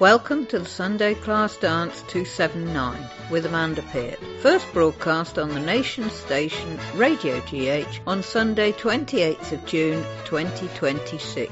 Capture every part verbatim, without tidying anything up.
Welcome to the Sunday Class Dance two seventy-nine with Amanda Peart. First broadcast on the Nation Station Radio G H on Sunday twenty-eighth of June twenty twenty-six.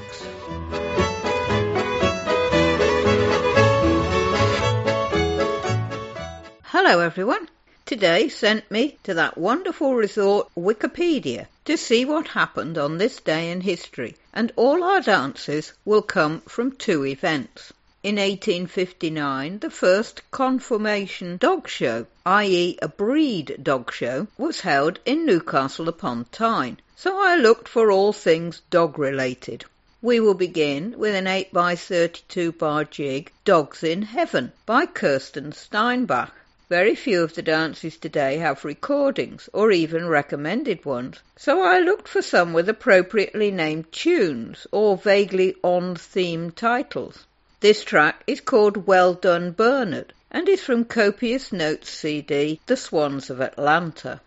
Hello everyone. Today sent me to that wonderful resort Wikipedia to see what happened on this day in history, and all our dances will come from two events. In eighteen fifty-nine, the first conformation dog show, that is a breed dog show, was held in Newcastle upon Tyne, so I looked for all things dog-related. We will begin with an eight by thirty-two bar jig, Dogs in Heaven, by Kirsten Steinbach. Very few of the dances today have recordings, or even recommended ones, so I looked for some with appropriately named tunes, or vaguely on-theme titles. This track is called Well Done Bernard, and is from Copious Notes C D, The Swans of Atlanta.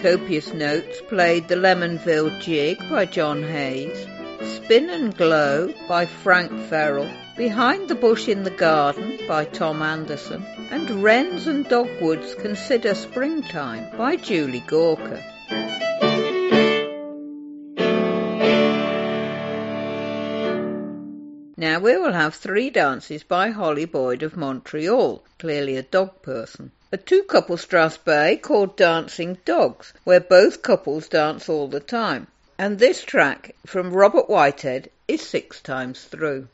Copious Notes played The Lemonville Jig by John Hayes, Spin and Glow by Frank Ferrell, Behind the Bush in the Garden by Tom Anderson, and Wrens and Dogwoods Consider Springtime by Julie Gorka. Now we will have three dances by Holly Boyd of Montreal, clearly a dog person. A two-couple Strasbourg called Dancing Dogs, where both couples dance all the time. And this track from Robert Whitehead is Six Times Through.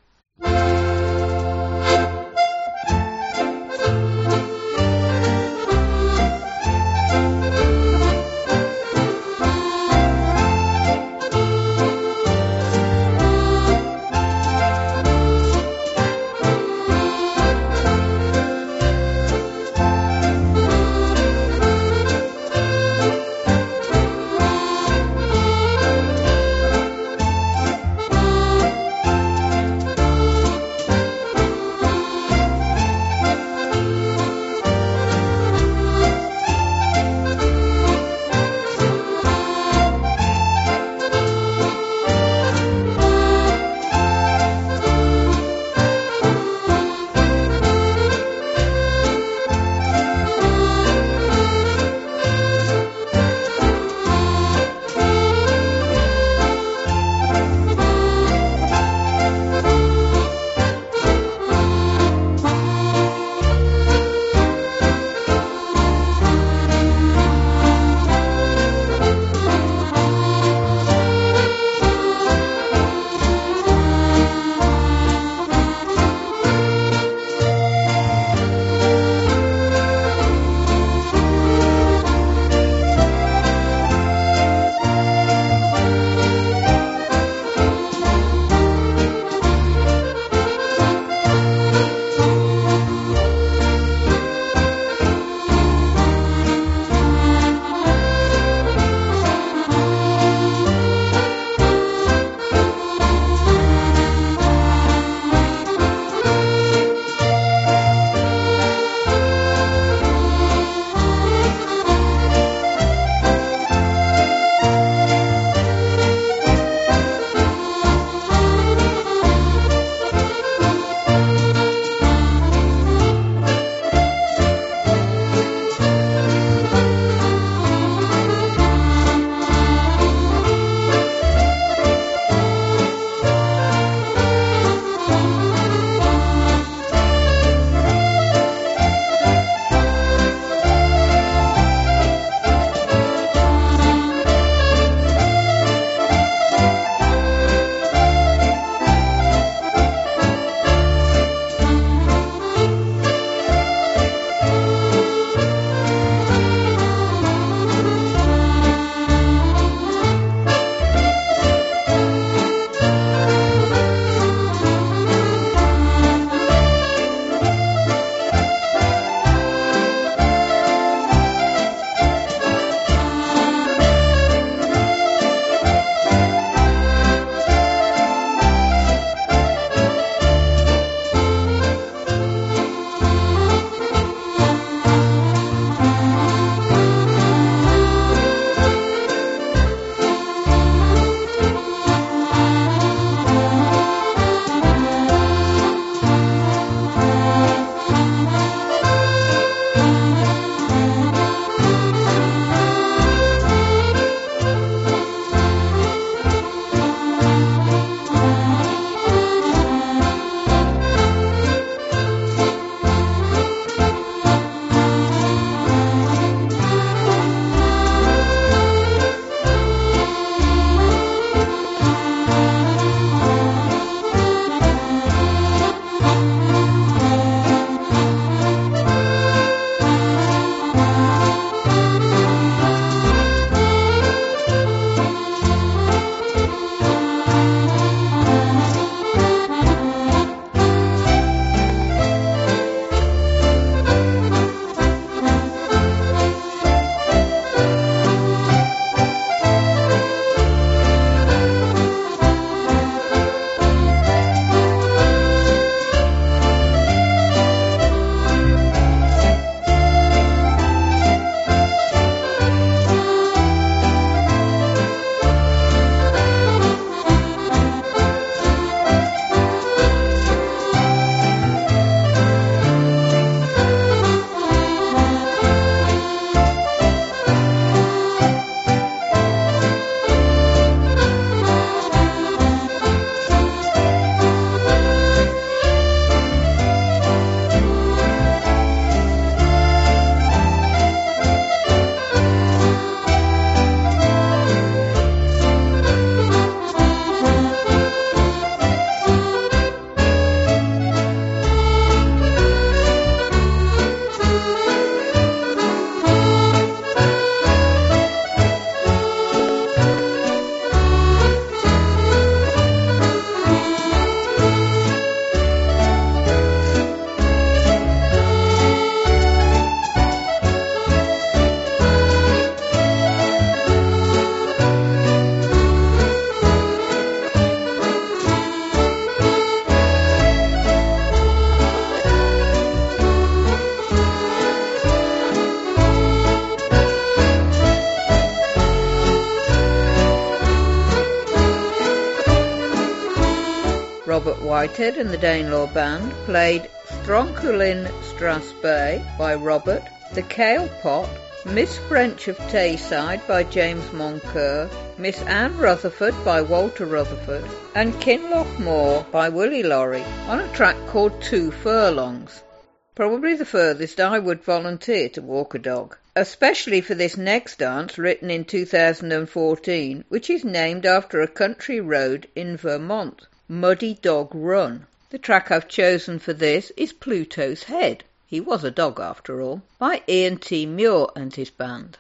Whitehead and the Danelaw Band played Stronculin Strasbay by Robert, The Kale Pot, Miss French of Tayside by James Moncur, Miss Anne Rutherford by Walter Rutherford, and Kinloch Moor by Willie Lorry on a track called Two Furlongs. Probably the furthest I would volunteer to walk a dog, especially for this next dance written in two thousand fourteen, which is named after a country road in Vermont, Muddy Dog Run. The track I've chosen for this is Pluto's Head, he was a dog after all, by Ian T. Muir and his band.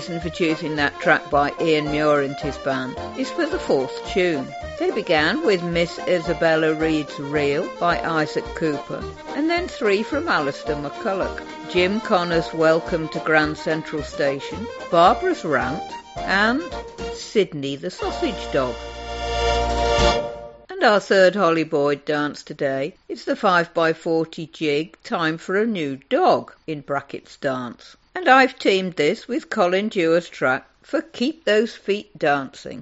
reason for choosing that track by Ian Muir and his band is for the fourth tune. They began with Miss Isabella Reed's Reel by Isaac Cooper, and then three from Alistair McCulloch, Jim Connor's Welcome to Grand Central Station, Barbara's Rant, and Sydney the Sausage Dog. And our third Holly Boyd dance today is the five by forty jig Time for a New Dog, in brackets dance. And I've teamed this with Colin Dewar's track for Keep Those Feet Dancing.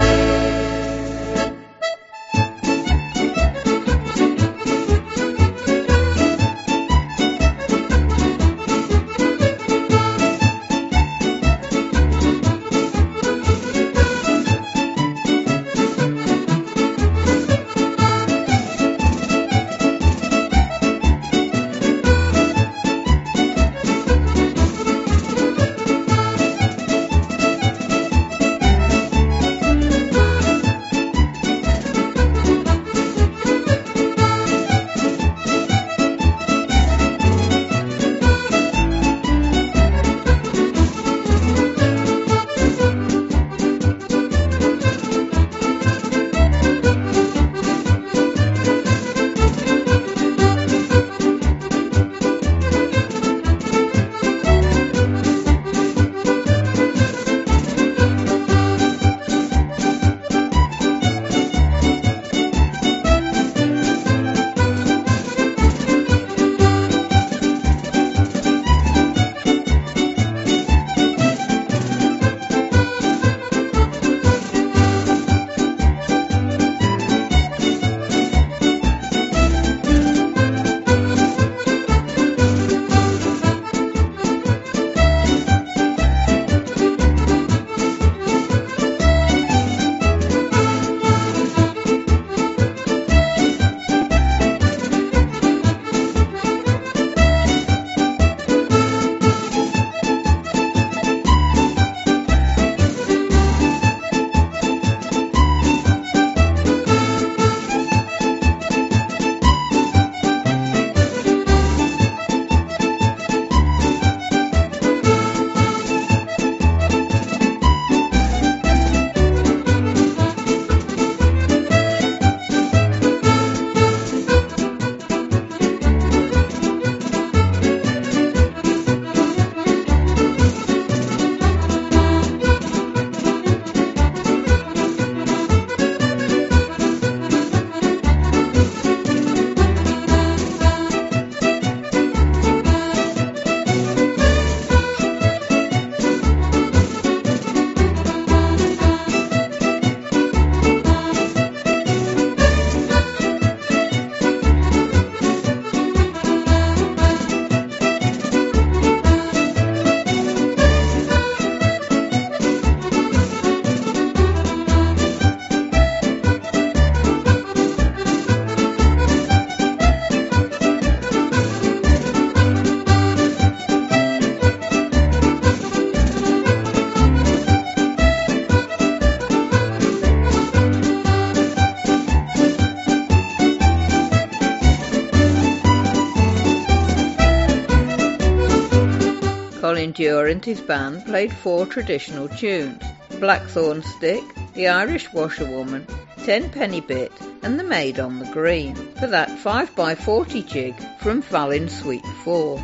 Colin Dewar and his band played four traditional tunes: Blackthorn Stick, The Irish Washerwoman, Tenpenny Bit and The Maid on the Green for that five by forty jig from Fallin Suite four.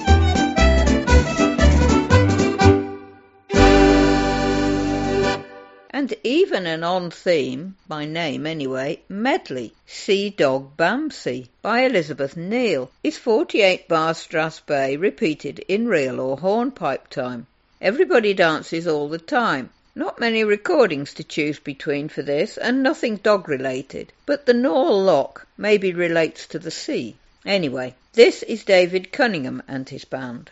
And even an on-theme, by name anyway, medley, Sea Dog Bamsey by Elizabeth Neal, is forty-eight bars Strathspey repeated in reel or hornpipe time. Everybody dances all the time. Not many recordings to choose between for this, and nothing dog-related, but the Nore Loch maybe relates to the sea. Anyway, this is David Cunningham and his band.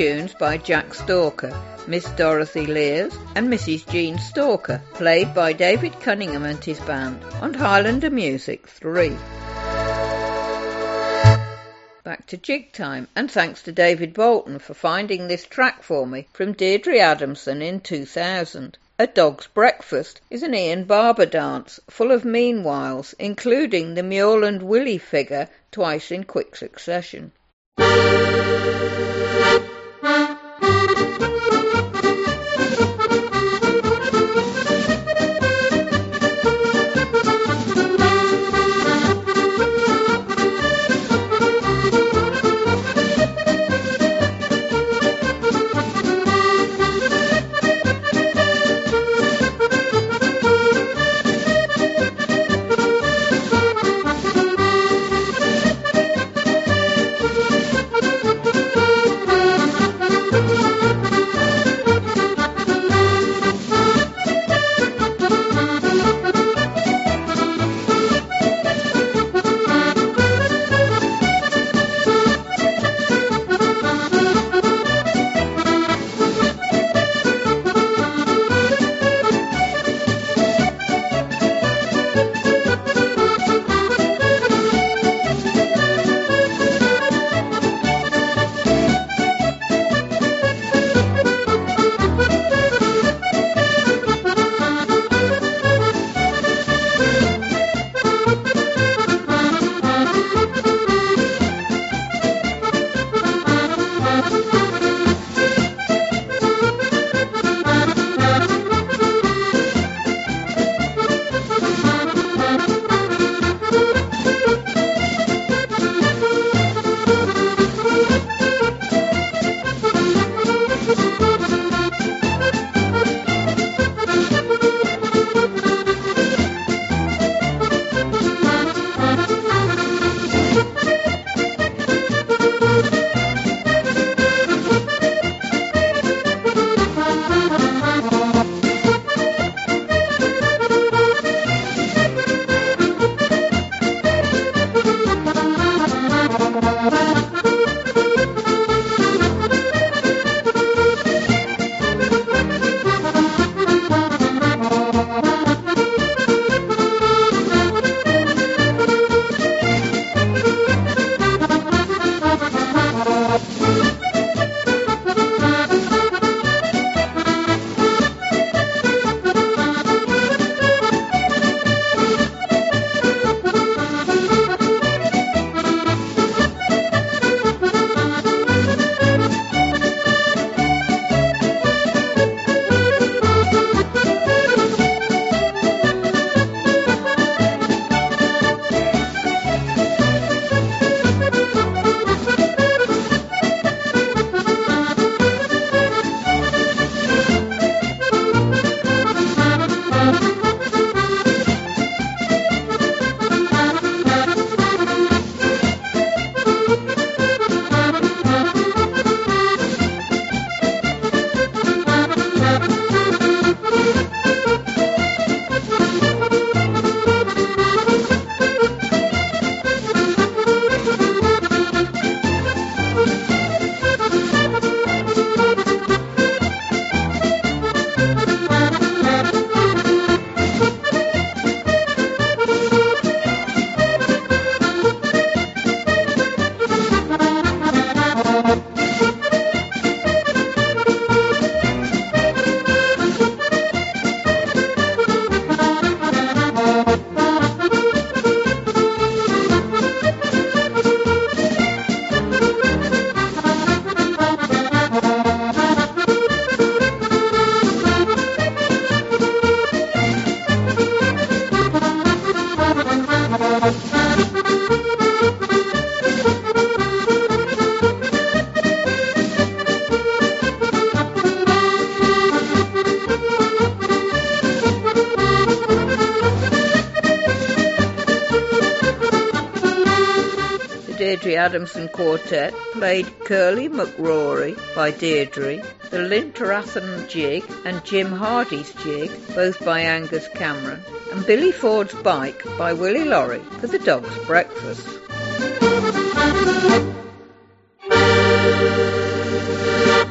tunes by Jack Stalker, Miss Dorothy Lears and Missus Jean Stalker, played by David Cunningham and his band on Highlander Music three. Back to Jig Time, and thanks to David Bolton for finding this track for me from Deirdre Adamson in two thousand. A Dog's Breakfast is an Ian Barber dance full of meanwhiles, including the Mule and Willie figure twice in quick succession. Deirdre Adamson Quartet played Curly McRory by Deirdre, the Linterathan Jig and Jim Hardy's Jig, both by Angus Cameron, and Billy Ford's Bike by Willie Laurie for the Dog's Breakfast.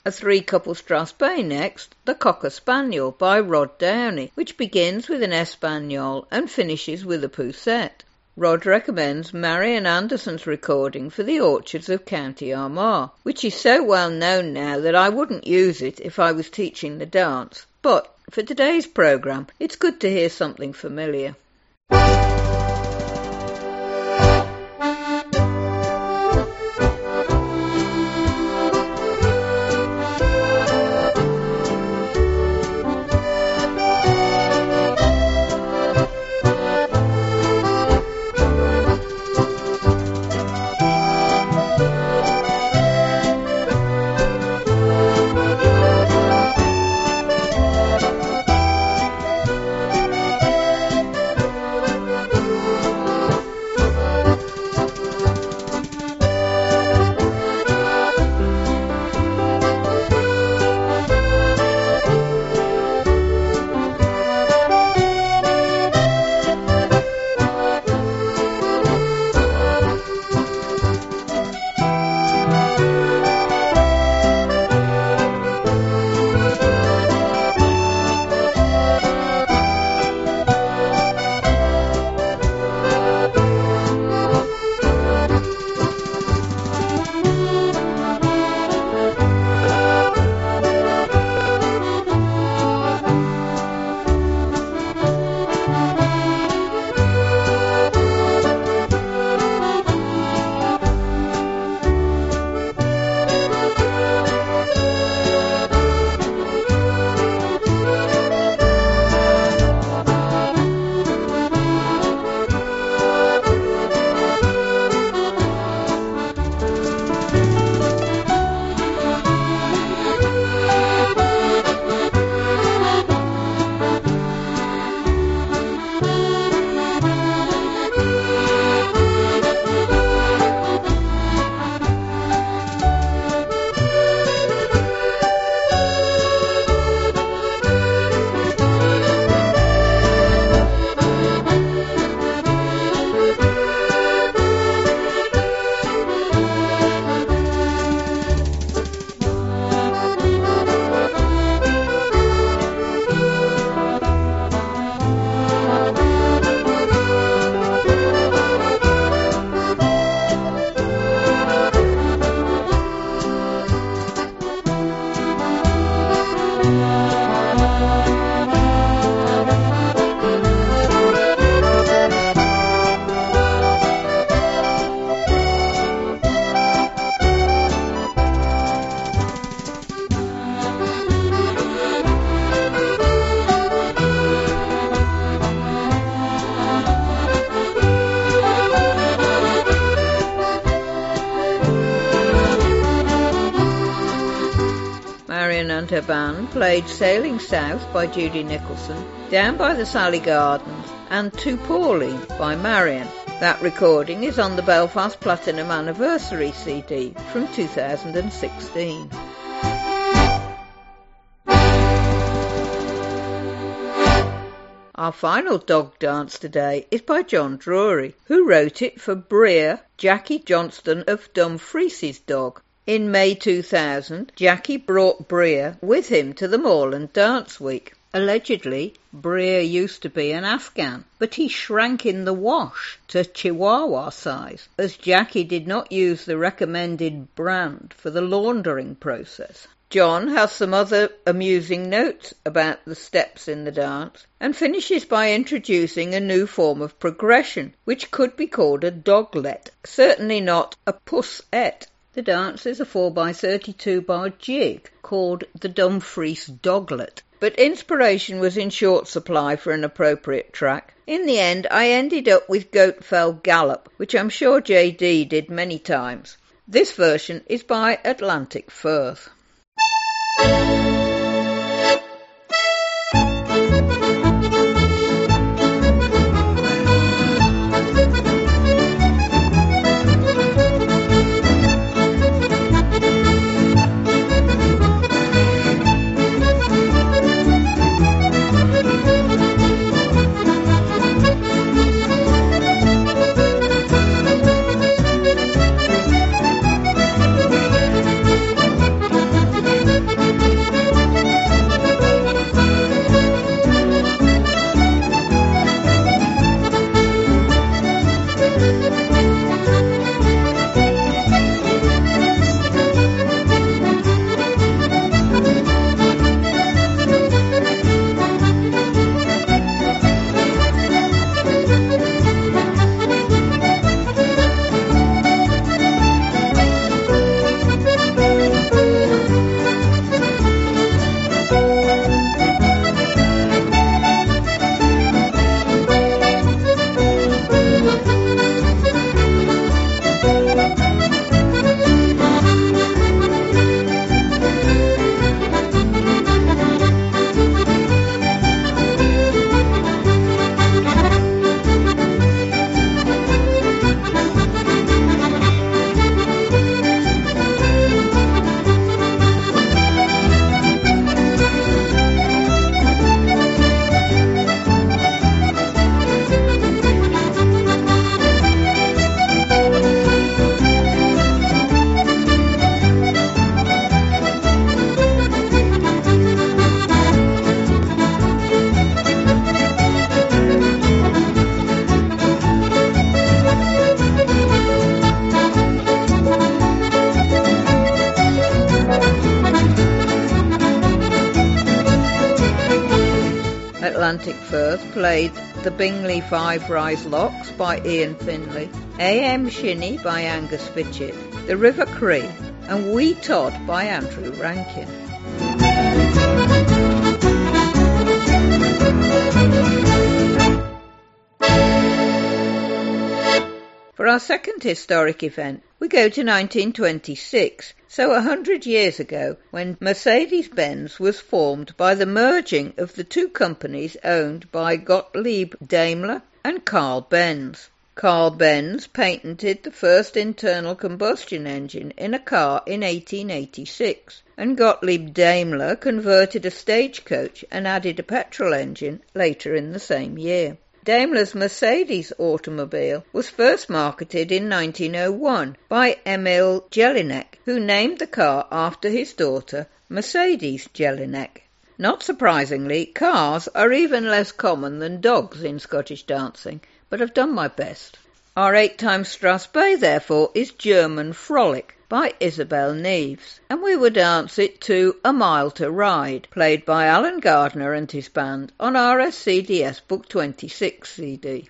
A three-couple Strathspey next, The Cocker Spaniel by Rod Downey, which begins with an Espagnole and finishes with a poussette. Rod recommends Marian Anderson's recording for the Orchards of County Armagh, which is so well known now that I wouldn't use it if I was teaching the dance. But for today's programme, it's good to hear something familiar. And her band played Sailing South by Judy Nicholson, Down by the Sally Gardens and To Pauline by Marian. That recording is on the Belfast Platinum Anniversary C D from two thousand sixteen. Our final dog dance today is by John Drury, who wrote it for Brea, Jackie Johnston of Dumfries's dog. In May two thousand, Jackie brought Brea with him to the Moorland Dance Week. Allegedly, Brea used to be an Afghan, but he shrank in the wash to Chihuahua size, as Jackie did not use the recommended brand for the laundering process. John has some other amusing notes about the steps in the dance, and finishes by introducing a new form of progression, which could be called a doglet, certainly not a pussette. The dance is a four by thirty-two bar jig called the Dumfries Doglet, but inspiration was in short supply for an appropriate track. In the end, I ended up with Goatfell Gallop, which I'm sure J D did many times. This version is by Atlantic Firth. Atlantic Firth played The Bingley Five Rise Locks by Ian Finlay, A M Shinny by Angus Fitchett, The River Cree, and Wee Todd by Andrew Rankin. For our second historic event, we go to nineteen twenty-six, so a hundred years ago, when Mercedes-Benz was formed by the merging of the two companies owned by Gottlieb Daimler and Carl Benz. Carl Benz patented the first internal combustion engine in a car in eighteen eighty-six, and Gottlieb Daimler converted a stagecoach and added a petrol engine later in the same year. Daimler's Mercedes automobile was first marketed in nineteen oh one by Emil Jelinek, who named the car after his daughter Mercedes Jelinek. Not surprisingly, cars are even less common than dogs in Scottish dancing, but I've done my best. Our eight-time Strathspey, therefore, is German Frolic by Isabel Neves, and we would dance it to A Mile to Ride, played by Alan Gardner and his band on R S C D S Book twenty-six C D.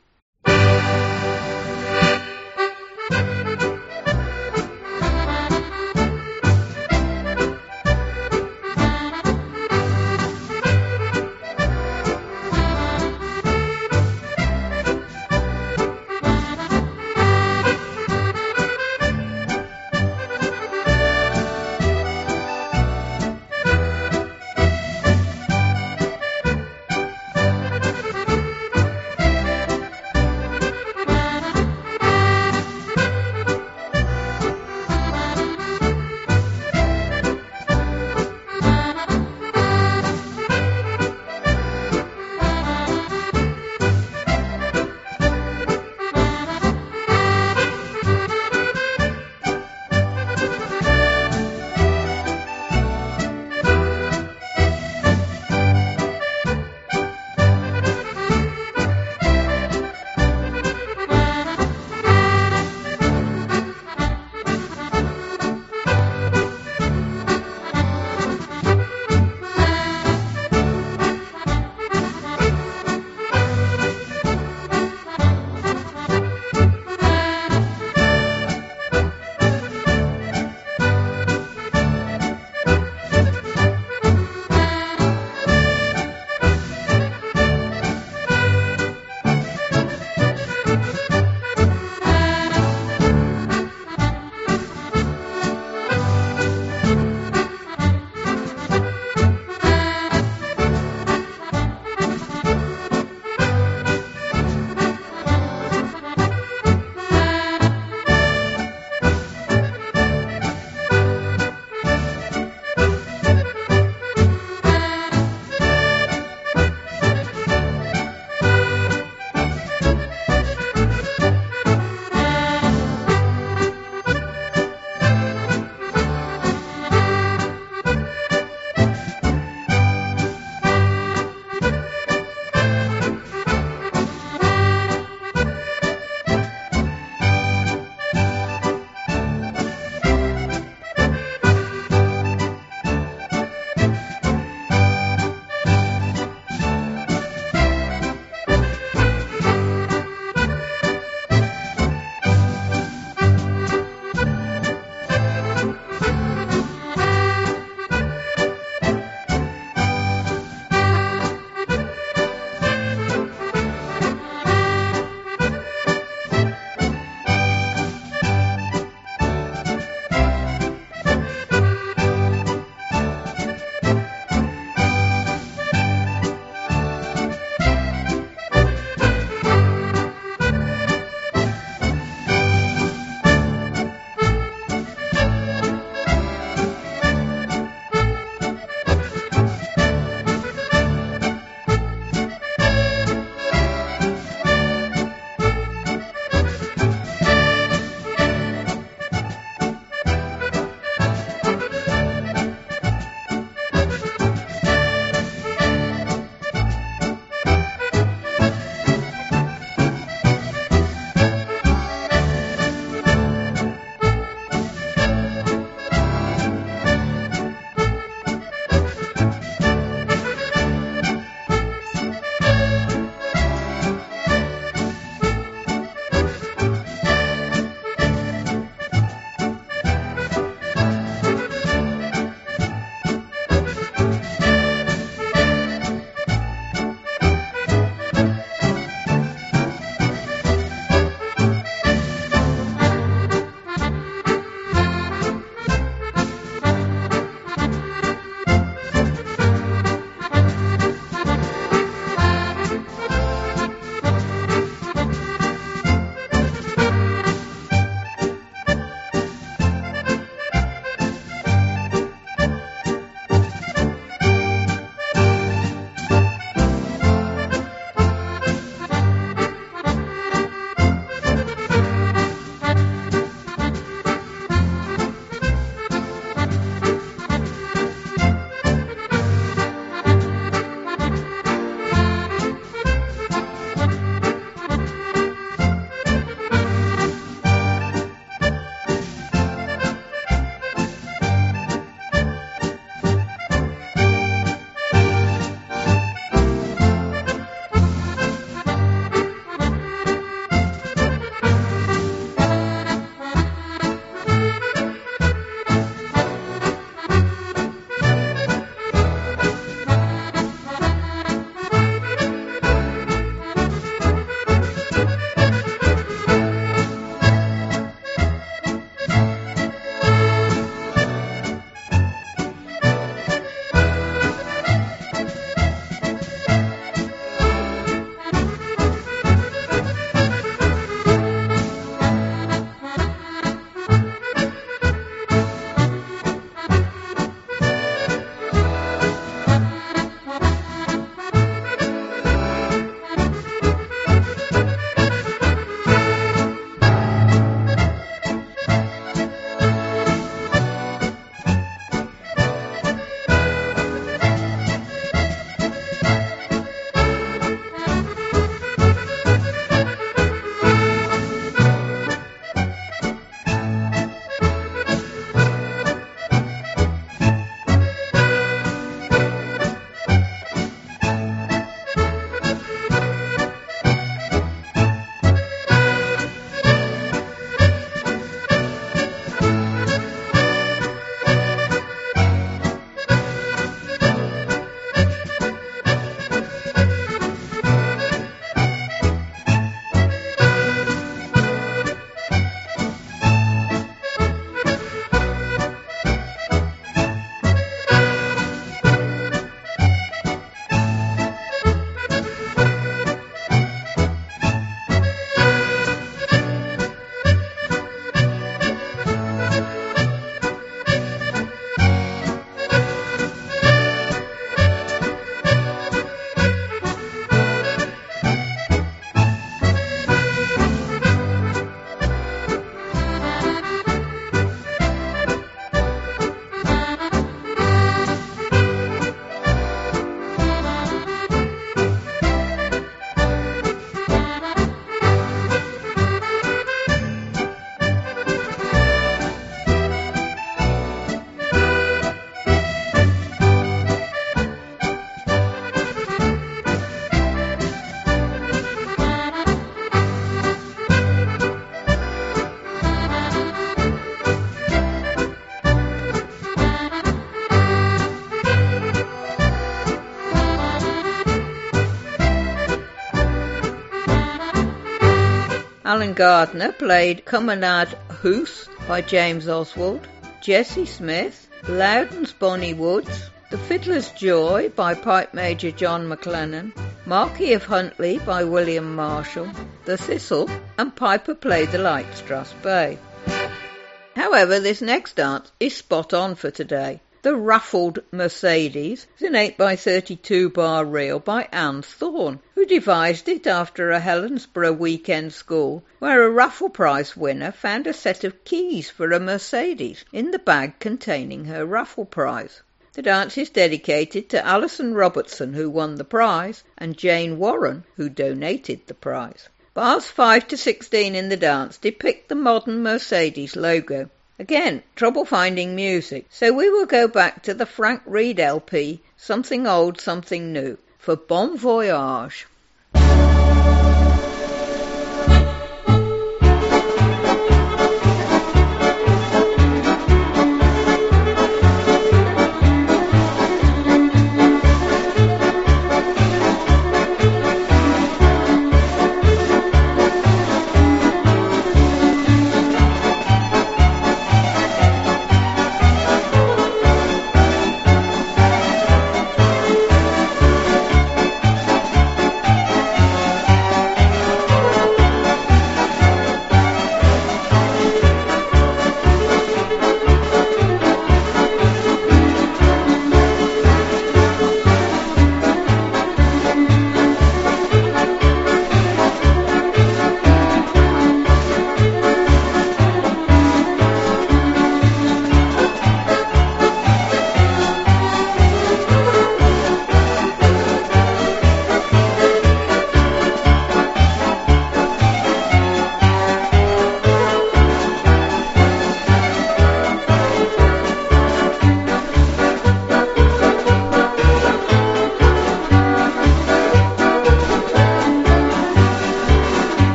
Alan Gardner played Cumanad Hoos by James Oswald. Jessie Smith, Loudon's Bonnie Woods. The Fiddler's Joy by Pipe Major John McLennan. Marquis of Huntly by William Marshall. The Thistle and Piper played the Light Strathspey Bay. However, this next dance is spot on for today. The Raffled Mercedes is an eight by thirty-two bar reel by Anne Thorne, who devised it after a Helensburgh weekend school where a raffle prize winner found a set of keys for a Mercedes in the bag containing her raffle prize. The dance is dedicated to Alison Robertson, who won the prize, and Jane Warren, who donated the prize. Bars five to sixteen in the dance depict the modern Mercedes logo. Again, trouble finding music, so we will go back to the Frank Reed L P, Something Old, Something New, for Bon Voyage.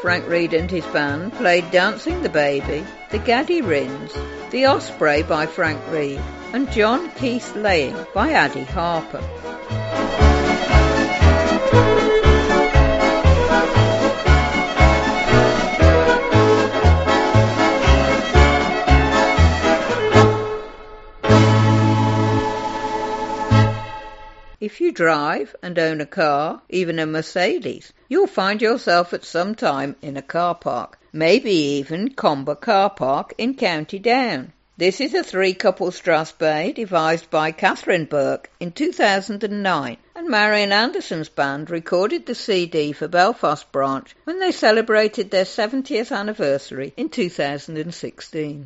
Frank Reed and his band played Dancing the Baby, The Gaddy Rins, The Osprey by Frank Reed, and John Keith's Laying by Addie Harper. If you drive and own a car, even a Mercedes, you'll find yourself at some time in a car park, maybe even Comber Car Park in County Down. This is a three-couple Strathspey devised by Catherine Burke in two thousand nine, and Marian Anderson's band recorded the C D for Belfast branch when they celebrated their seventieth anniversary in two thousand sixteen.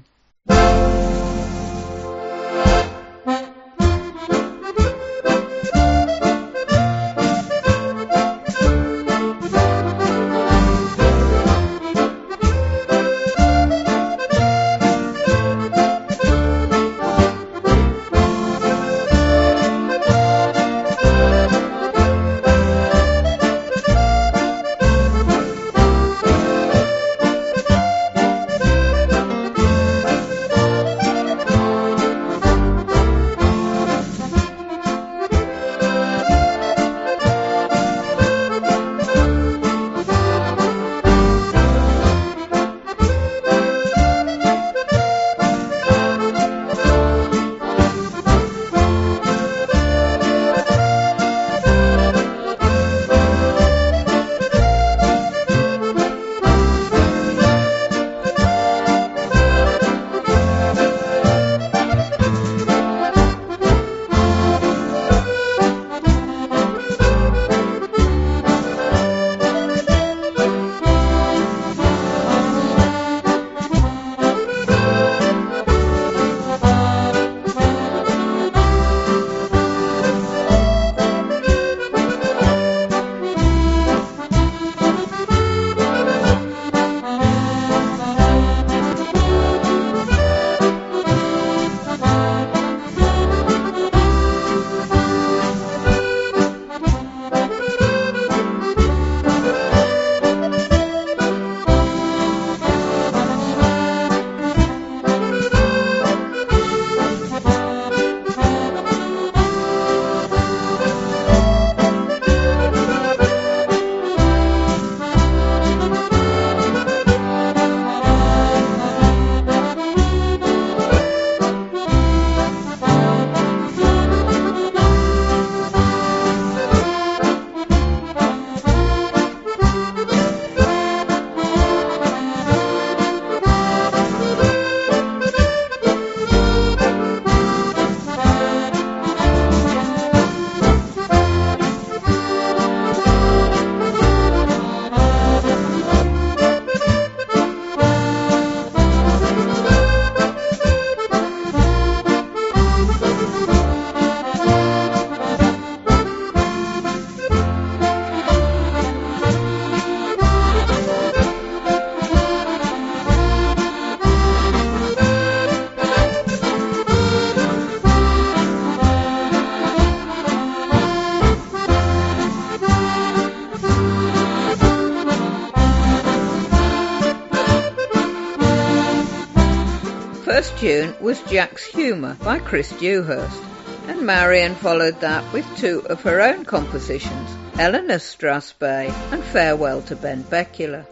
First tune was Jack's Humour by Chris Dewhurst, and Marian followed that with two of her own compositions, Eleanor Strathspey and Farewell to Ben Becula.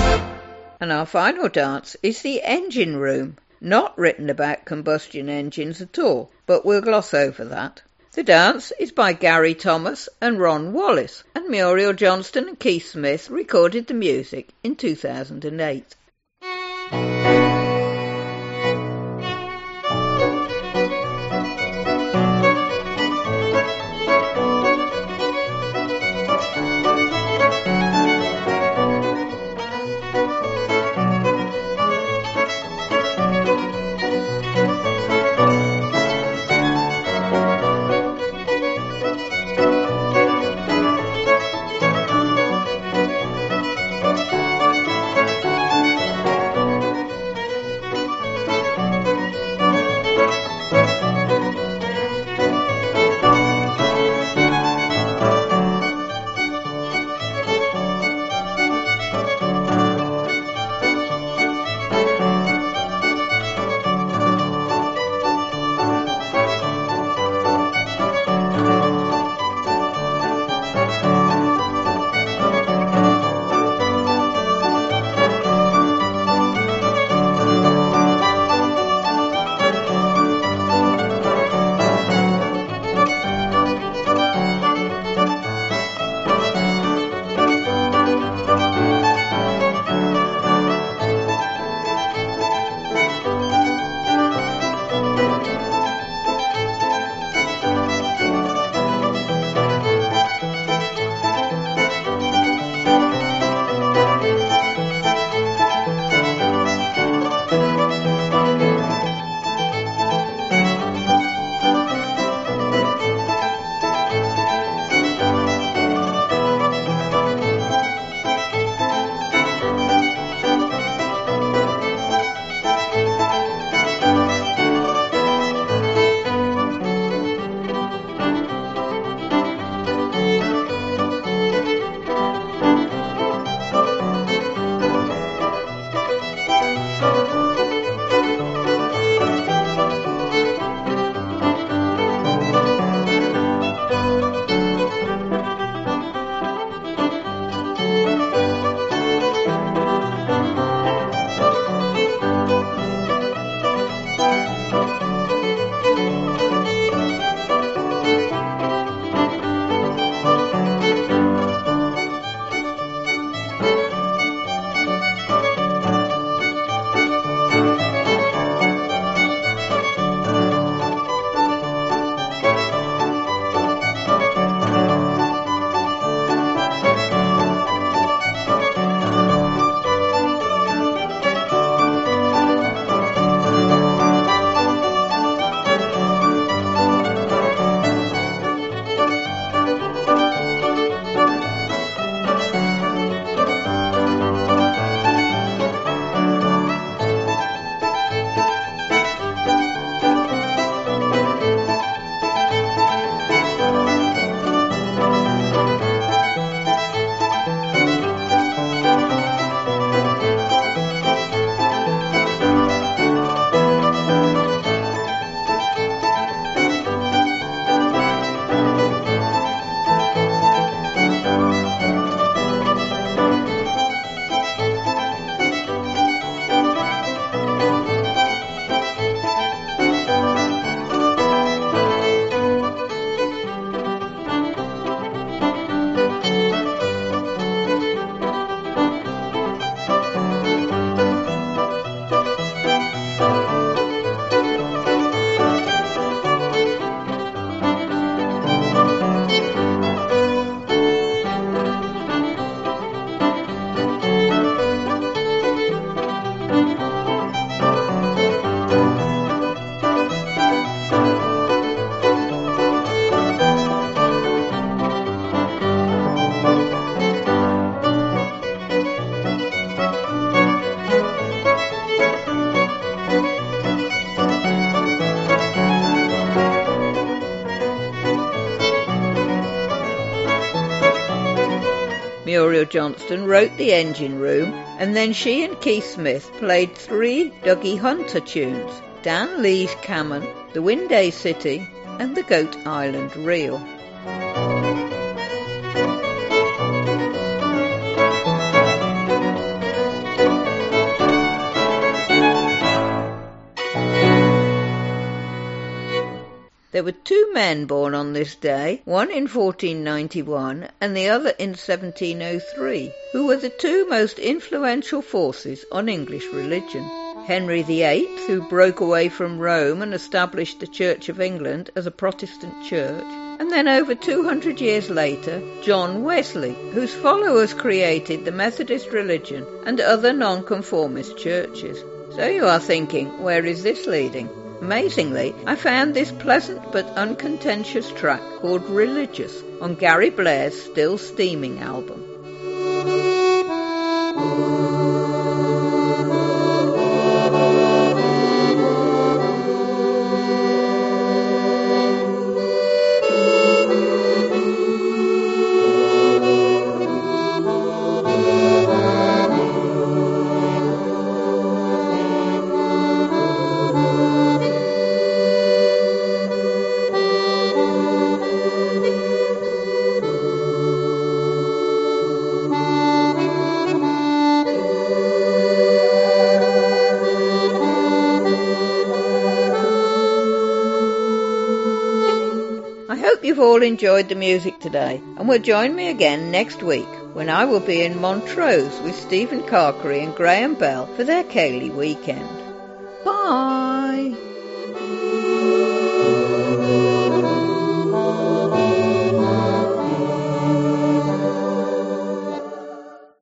And our final dance is The Engine Room, not written about combustion engines at all, but we'll gloss over that. The dance is by Gary Thomas and Ron Wallace, and Muriel Johnston and Keith Smith recorded the music in two thousand eight. Johnston wrote The Engine Room, and then she and Keith Smith played three Dougie Hunter tunes, Dan Lee's Cammon, The Winday City, and The Goat Island Reel. There were two men born on this day, one in fourteen ninety-one and the other in seventeen oh three, who were the two most influential forces on English religion. Henry the Eighth, who broke away from Rome and established the Church of England as a Protestant church, and then over two hundred years later, John Wesley, whose followers created the Methodist religion and other nonconformist churches. So you are thinking, where is this leading? Amazingly, I found this pleasant but uncontentious track called Religious on Gary Blair's Still Steaming album. You've all enjoyed the music today, and will join me again next week when I will be in Montrose with Stephen Carkery and Graham Bell for their Ceilidh weekend. Bye!